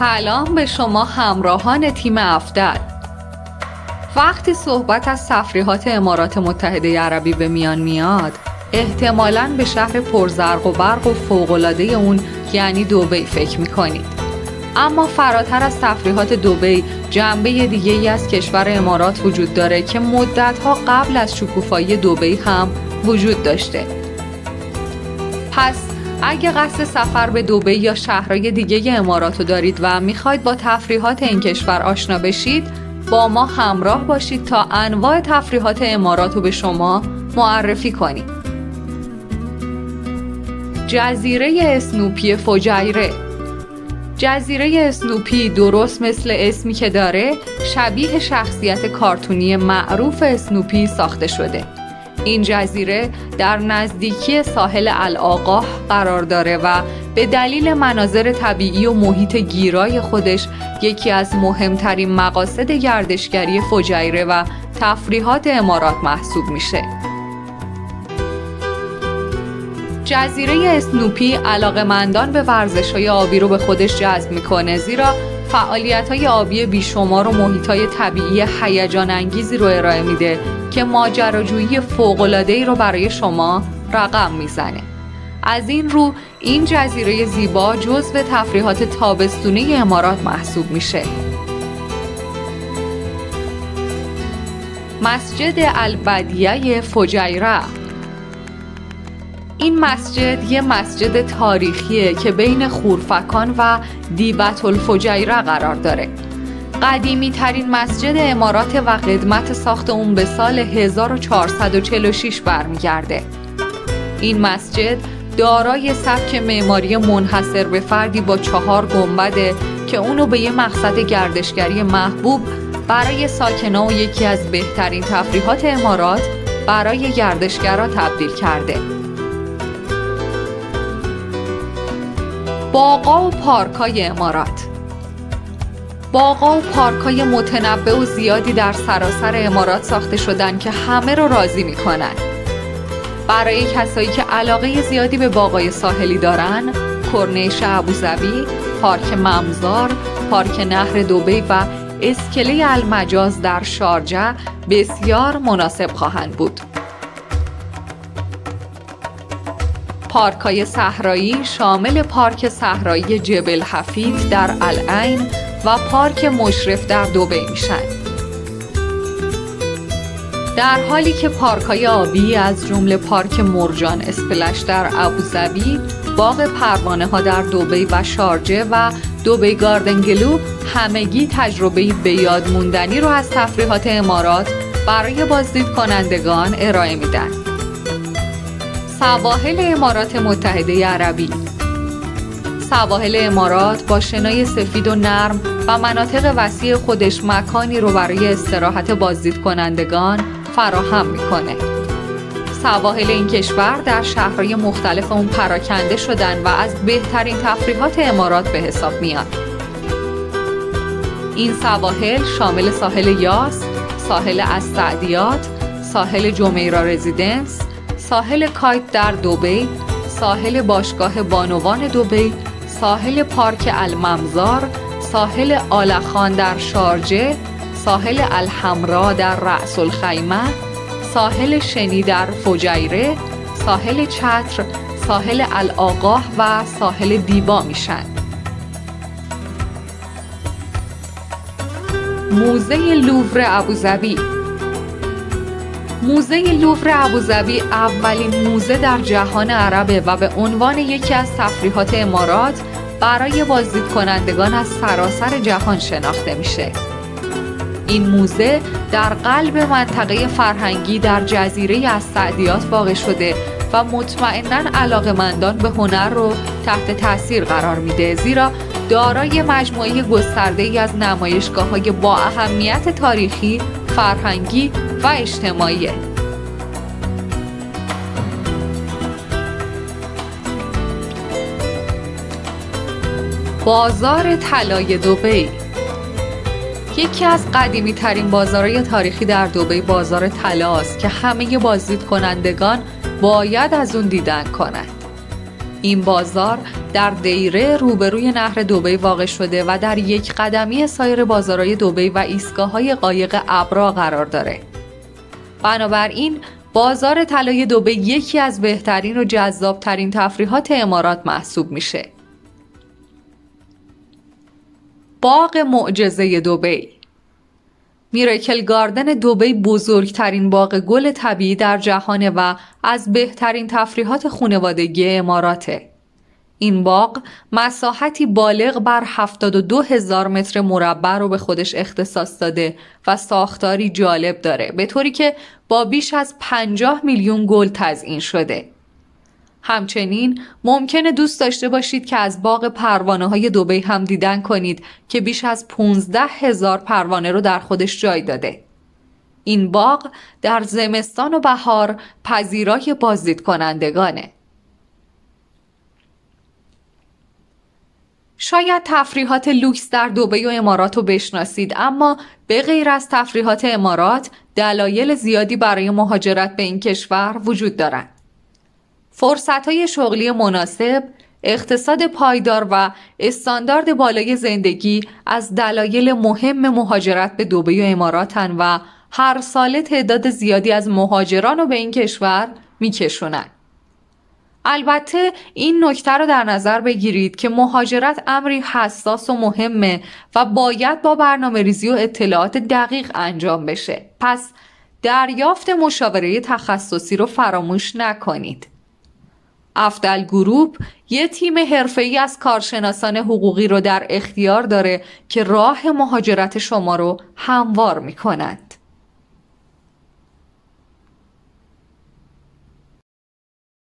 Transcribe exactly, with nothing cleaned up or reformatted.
سلام به شما همراهان تیم افدل. وقتی صحبت از تفریحات امارات متحده عربی به میان میاد، احتمالاً به شهر پرزرق و برق و فوق‌العاده اون یعنی دبی فکر میکنید. اما فراتر از تفریحات دبی، جنبه دیگه‌ای از کشور امارات وجود داره که مدت‌ها قبل از شکوفایی دبی هم وجود داشته. پس اگه قصد سفر به دبی یا شهرهای دیگه امارات رو دارید و میخواید با تفریحات این کشور آشنا بشید، با ما همراه باشید تا انواع تفریحات امارات رو به شما معرفی کنیم. جزیره اسنوپی فجیره. جزیره اسنوپی درست مثل اسمی که داره، شبیه شخصیت کارتونی معروف اسنوپی ساخته شده. این جزیره در نزدیکی ساحل الآقاح قرار داره و به دلیل مناظر طبیعی و محیط گیرای خودش یکی از مهمترین مقاصد گردشگری فجیره و تفریحات امارات محسوب میشه. جزیره اسنوپی علاقه‌مندان به ورزش‌های آبی رو به خودش جذب میکنه، زیرا فعالیت‌های آبی بیشمار و محیط‌های طبیعی هیجان انگیزی رو ارائه میده که ماجراجویی فوق‌العاده‌ای رو برای شما رقم میزنه. از این رو این جزیره زیبا جزو تفریحات تابستونی امارات محسوب میشه. مسجد البدیه فجیره. این مسجد یه مسجد تاریخیه که بین خورفکان و دیبت الفجیره قرار داره. قدیمی ترین مسجد امارات و قدمت ساخت اون به سال هزار و چهارصد و چهل و شش برمیگرده. این مسجد دارای سبک معماری منحصر به فردی با چهار گنبده که اونو به یه مقصد گردشگری محبوب برای ساکنان و یکی از بهترین تفریحات امارات برای گردشگرها تبدیل کرده. باغ‌ها و پارک‌های امارات. باغ‌ها و پارک‌های متنوع و زیادی در سراسر امارات ساخته شدن که همه رو راضی می‌کنن. برای کسایی که علاقه زیادی به باغ‌های ساحلی دارن، کرنیش ابوظبی، پارک ممزار، پارک نهر دبی و اسکله المجاز در شارجه بسیار مناسب خواهند بود. پارک‌های صحرایی شامل پارک صحرایی جبل حفید در العین و پارک مشرف در دبی میشن. در حالی که پارک‌های آبی از جمله پارک مرجان اسپلش در ابوظبی، باغ پروانه‌ها در دبی و شارجه و دبی گاردن گلو همگی تجربه‌ای به یاد موندنی رو از تفریحات امارات برای بازدید کنندگان ارائه میدن. سواحل امارات متحده عربی. سواحل امارات با شنای سفید و نرم و مناطق وسیع خودش مکانی رو برای استراحت بازدید کنندگان فراهم میکنه. سواحل این کشور در شهرهای مختلف اون پراکنده شدن و از بهترین تفریحات امارات به حساب میاد. این سواحل شامل ساحل یاس، ساحل السعدیات، ساحل جمیرا رزیدنس، ساحل کایت در دبی، ساحل باشگاه بانوان دبی، ساحل پارک الممزار، ساحل آلخان در شارجه، ساحل الحمرا در رأس الخیمه، ساحل شنی در فجیره، ساحل چتر، ساحل الآقاح و ساحل دیبا میشن. موزه لوور ابوظبی. موزه لوور ابوظبی اولین موزه در جهان عربه و به عنوان یکی از تفریحات امارات برای بازدید کنندگان از سراسر جهان شناخته میشه. این موزه در قلب منطقه فرهنگی در جزیره السعدیات واقع شده و مطمئناً علاقه‌مندان به هنر رو تحت تأثیر قرار میده، زیرا دارای مجموعه گسترده‌ای از نمایشگاه‌های با اهمیت تاریخی، فرهنگی و اجتماعیه. بازار طلای دبی. یکی از قدیمی ترین بازارهای تاریخی در دبی بازار طلا است که همه بازدید کنندگان باید از اون دیدن کنند. این بازار در دیره روبروی نهر دبی واقع شده و در یک قدمی سایر بازارهای دبی و ایستگاه‌های قایق ابرا قرار داره. بنابراین بازار طلای دبی یکی از بهترین و جذابترین تفریحات امارات محسوب میشه. باغ معجزه دبی. میراکل گاردن دبی بزرگترین باغ گل طبیعی در جهانه و از بهترین تفریحات خانوادگی اماراته. این باغ مساحتی بالغ بر هفتاد و دو هزار متر مربع رو به خودش اختصاص داده و ساختاری جالب داره، به طوری که با بیش از پنجاه میلیون گل تزیین شده. همچنین ممکنه دوست داشته باشید که از باغ پروانه های دبی هم دیدن کنید که بیش از پانزده هزار پروانه رو در خودش جای داده. این باغ در زمستان و بهار پذیرای بازدید کنندگانه. شاید تفریحات لوکس در دبی و امارات رو بشناسید، اما به غیر از تفریحات امارات دلایل زیادی برای مهاجرت به این کشور وجود دارند. فرصت‌های شغلی مناسب، اقتصاد پایدار و استاندارد بالای زندگی از دلایل مهم مهاجرت به دبی و اماراتن و هر ساله تعداد زیادی از مهاجران رو به این کشور میکشونن. البته این نکته رو در نظر بگیرید که مهاجرت امری حساس و مهمه و باید با برنامه‌ریزی و اطلاعات دقیق انجام بشه. پس دریافت مشاوره تخصصی رو فراموش نکنید. افدل گروپ یه تیم حرفه‌ای از کارشناسان حقوقی رو در اختیار داره که راه مهاجرت شما رو هموار میکنن.